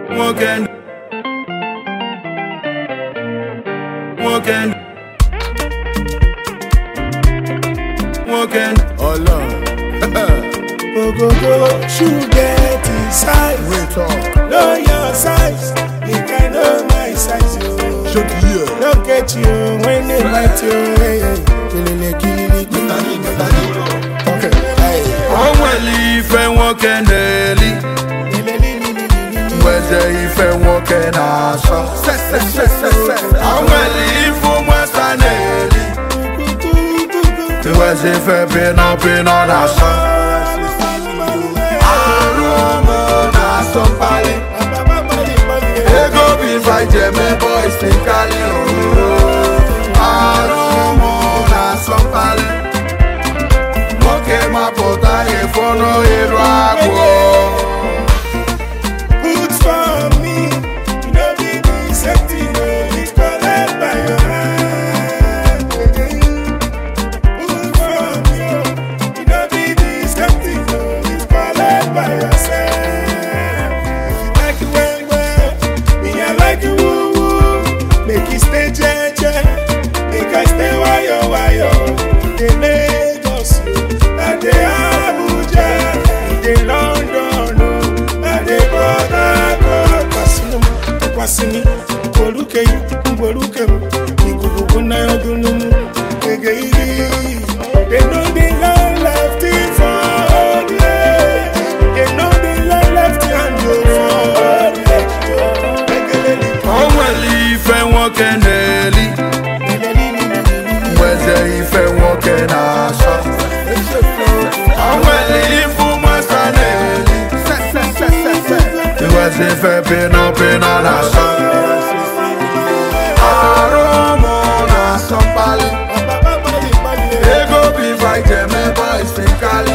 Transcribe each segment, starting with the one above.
Walking. Oh Lord. Go go go, shoe get inside. Wait up. Know your size, you can know my size. Shut here. Look at you when they bite you. Okay. I'm well if I walking daily. Where's the if I walking asa? I'm well if I'm Westanelli. Where's if I been up in on asa? Ego be fight me boys think Cali. Aromo na sompale. Moke mapota e fono e rago. Good for me, you know be deceptive, it's collect by your hand. Good for me, you know be deceptive, it's collect by yourself. If you like it well, me I like you woo woo. Make it stay jeje, make I stay wayo. They Lagos, and they Abuja, they London, and they Kwasini, Goluke, Ikuguna Yodunu, they know the land left it for the edge. They know the land left and you for the edge. I'm well if I walking daily. Where's the if I walking asa? I'm well if I'm Westanelli. Where's if I been up in on asa? Aromo na sompale. Ego be fight me boys think Cali.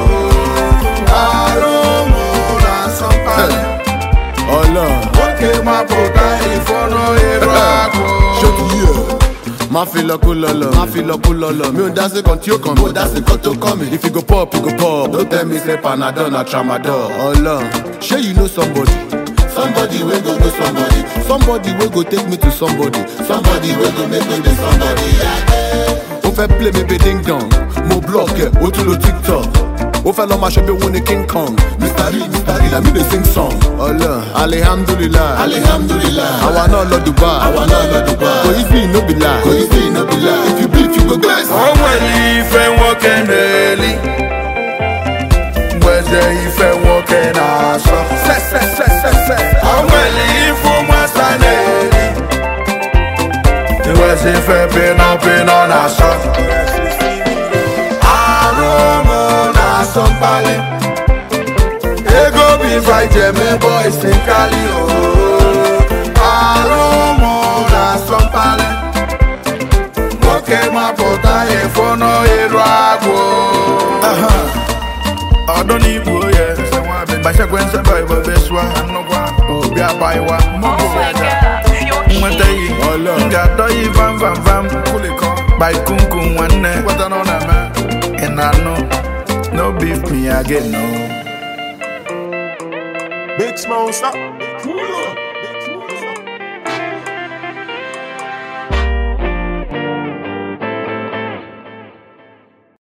Aromo na sompale. Oh Lord. Moke mapota e fono e rago. Shut here. Ma feel kulolo. Me dance quand tu come. Me dance quand tu come. If you go pop, you go pop. Don't tell me say Panadol na Tramadol. Oh Lord. Sure you know somebody. Somebody will go know somebody. Somebody will go take me to somebody. Somebody will go make me the somebody. On fait play me be ding dong. Mo block, o tout le TikTok. On fait l'homme à choper on est King Kong. Mr. Lee, la me de sing song. Oh là, Alhamdulillah. Awa no lo Dubai. Go easy no be lie. If you bleed, you go glass. I'm well if I walking daily. Where's the if I walking asa? I'm well if I'm Westanelli. Where's if I been up in on asa? Aromo na sompale. Ego be fight me boys think Cali. Aromo na sompale. Moke mapota e fono e rago. I don't need to yeah. But I can't survive this one. Oh, be a buy one. Oh my God, Got even vam. By kunkun one day. What I know that man. And I know no beef me again no. Big Smoke, stop.